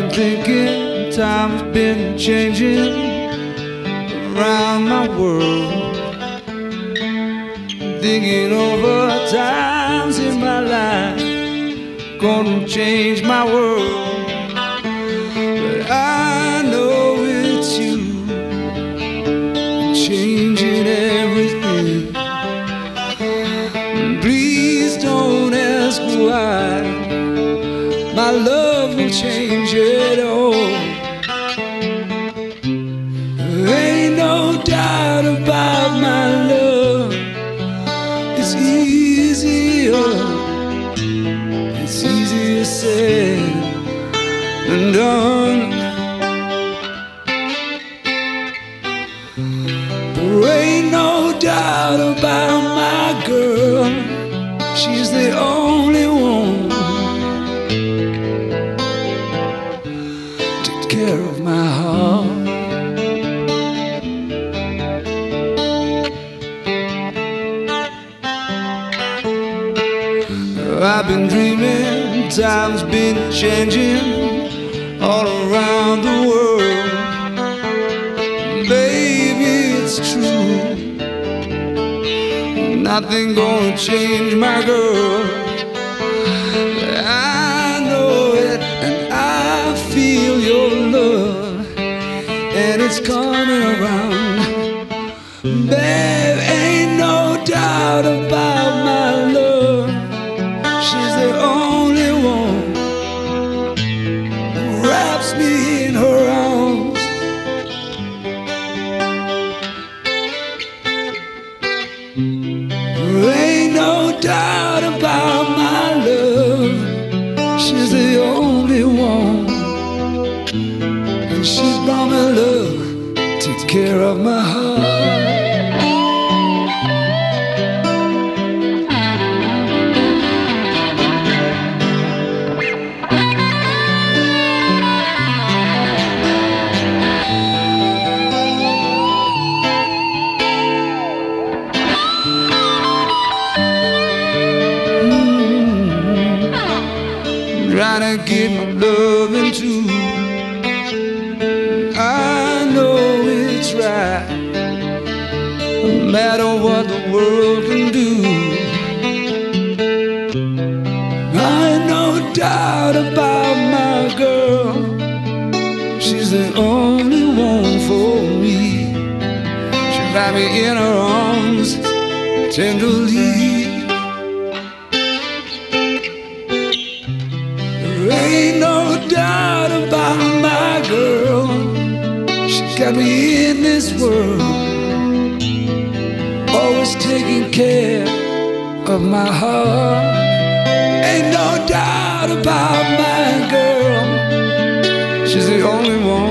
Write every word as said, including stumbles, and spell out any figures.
been thinking, time's been changing around my world, thinking over times in my life, gonna change my world. But I know it's you, changing everything. Please don't ask why, my love will change it all. There ain't no doubt about my love. It's easier, it's easier said than done. There ain't no doubt about my girl. She's the only one. Take care of my heart. I've been dreaming, time's been changing all around the world. Baby, it's true, nothing gonna change my girl. I know it and I feel your love, and it's coming around. Babe, ain't no doubt about my love. She's the only one who wraps me in her arms. There ain't no doubt about my love. She's the only one, and she's brought me love, take care of my heart. Trying to get my love into. I know it's right, no matter what the world can do. I ain't no doubt about my girl. She's the only one for me. She wrapped me in her arms tenderly. Ain't no doubt about my girl. She got me in this world, always taking care of my heart. Ain't no doubt about my girl. She's the only one.